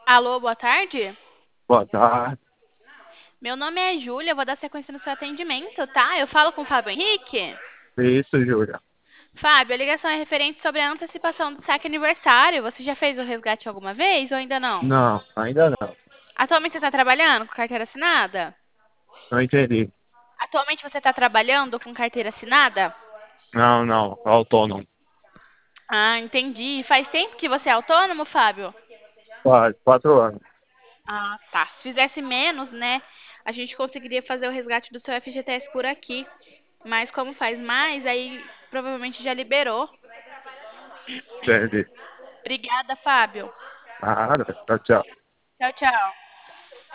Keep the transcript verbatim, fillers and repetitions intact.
Alô, boa tarde. Boa tarde. Meu nome é Júlia, eu vou dar sequência no seu atendimento, tá? Eu falo com o Fábio Henrique. Isso, Júlia. Fábio, a ligação é referente sobre a antecipação do saque aniversário. Você já fez o resgate alguma vez ou ainda não? Não, ainda não. Atualmente você está trabalhando com carteira assinada? Não entendi. Atualmente você está trabalhando com carteira assinada? Não, não. Autônomo. Ah, entendi. Faz tempo que você é autônomo, Fábio? Quase quatro anos. Ah, tá. Se fizesse menos, né, a gente conseguiria fazer o resgate do seu F G T S por aqui. Mas como faz mais, aí provavelmente já liberou. Entendi. Obrigada, Fábio. Nada. Tchau, tchau. Tchau, tchau.